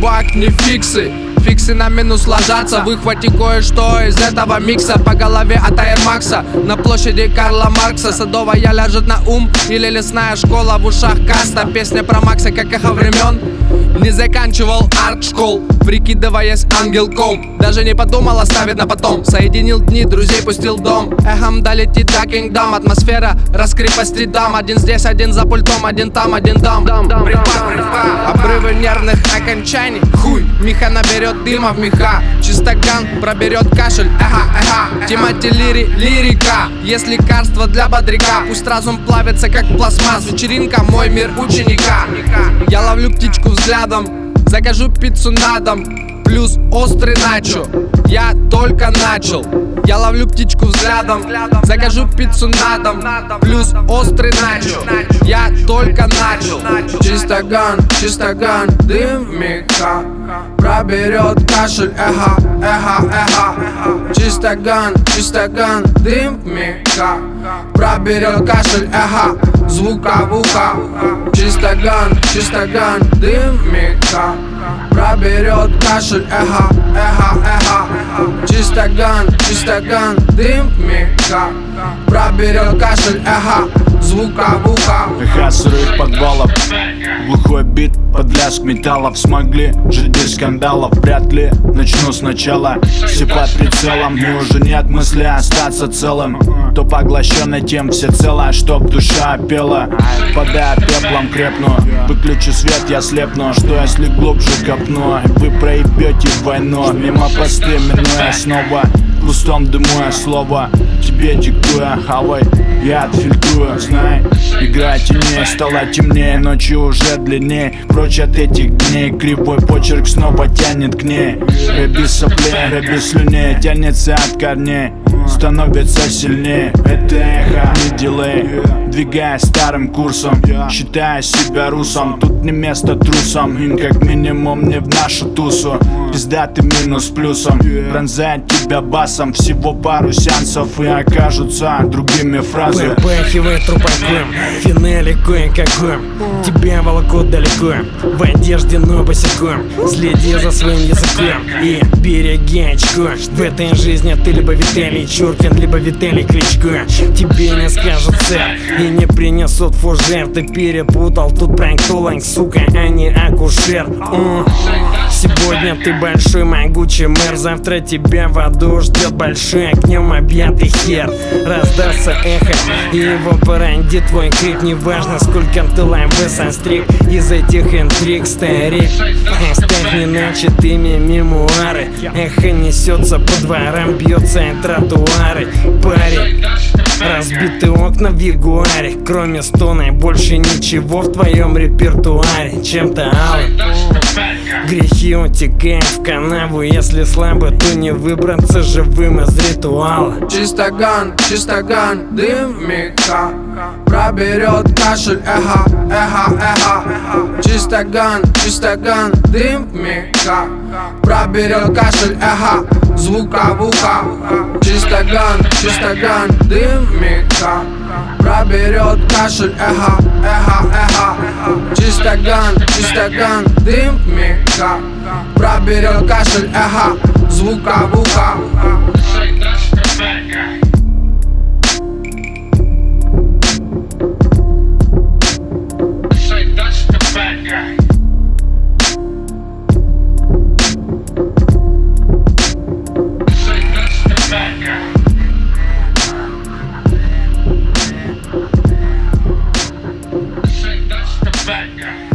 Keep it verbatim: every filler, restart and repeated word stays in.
чувак, не фиксы. Фиксы на минус ложатся. Выхвати кое-что из этого микса. По голове от Air Max'а на площади Карла Маркса. Садовая ляжет на ум или лесная школа. В ушах каста, песня про Макса, как эхо времен. Не заканчивал арт-школ, прикидываясь ангелком. Даже не подумал оставить на потом. Соединил дни, друзей пустил дом. Эхом долетит до Кингдом. Атмосфера раскрепостит дам. Один здесь, один за пультом, один там, один там. Обрывы нервных окончаний. Хуй, Миха наберет дыма в меха. Чистоган проберет кашель. Эха, эха. Тимати лири, лирика. Есть лекарство для бодряка. Пусть разум плавится как пластмасс. Вечеринка, мой мир ученика. Я ловлю птичку взглядом, закажу пиццу на дом, плюс острый начо. Я только начал. Я ловлю птичку взглядом, закажу пиццу на дом, плюс острый начо. Я только начал. Чистоган, чистоган, дым меха проберет кашель, эхо, эхо, эхо. Чистоган, чистоган, дым меха проберет кашель, эхо, звука в ухо. Чистоган, чистоган, дым меха проберет кашель, эхо, эхо, эхо. Чистоган, чистоган, дым меха проберет кашель, эхо, звука в ухо. Эхо сырых подвалов, глухой бит под лязг металлов. Смогли жить без скандалов, вряд ли начну сначала. Все под прицелом, и уже нет мысли остаться целым. То поглощенный тем всецело, чтоб душа пела. Падая пеплом крепну, выключу свет, я слепну. Что если глубже копну, вы проебете войну. Мимо посты минуя снова, в пустом дыму я слово тебе диктуя. Хавай, я отфильтрую, знай. Игра теней стала темнее, ночью уже длиннее. Прочь от этих дней, кривой почерк снова тянет к ней. Рэби соплей, рэби слюней, тянется от корней, становится сильнее. Это эхо, не дилей, двигаясь старым курсом, считая себя русом. Тут не место трусам, им как минимум не в нашу тусу. Пиздатый минус плюсом, пронзает тебя басом. Всего пару сеансов и окажутся другими фразами. Выпахивай трупаком, финали кое-каком. Тебя волокут далеко, в одежде, но босиком. Следи за своим языком и береги очко. В этой жизни ты либо Виталий Чуркин, либо Виталий Кличко. Тебе не скажут сэр и не принесут фужер. Ты перепутал тут пранктолог, сука, а не акушер. О, сегодня ты большой могучий мэр, завтра тебя в аду ждет большой огнем объятый хер. Раздастся эхо и его породит твой крик. Неважно, сколько ты лайвы состриг из этих интриг, старик. Оставь не начатыми мемуары. Эхо несется по дворам, бьется и тротуары. Парень, разбитые окна в ягуаре. Кроме стона больше ничего в твоем репертуаре. Чем-то алым грехи утекают в канаву. Если слабо, то не выбраться живым из ритуала. Чистоган, чистоган, дым меха проберет кашель, эхо, эхо, эхо. Чистоган, чистоган, дым меха проберет кашель, эхо, звука в ухо. Чистоган, чистоган, дым меха проберет кашель, эхо, эхо, эхо. Чистоган, чистоган, дым меха проберет кашель, эхо, звука в ухо. Bad guy.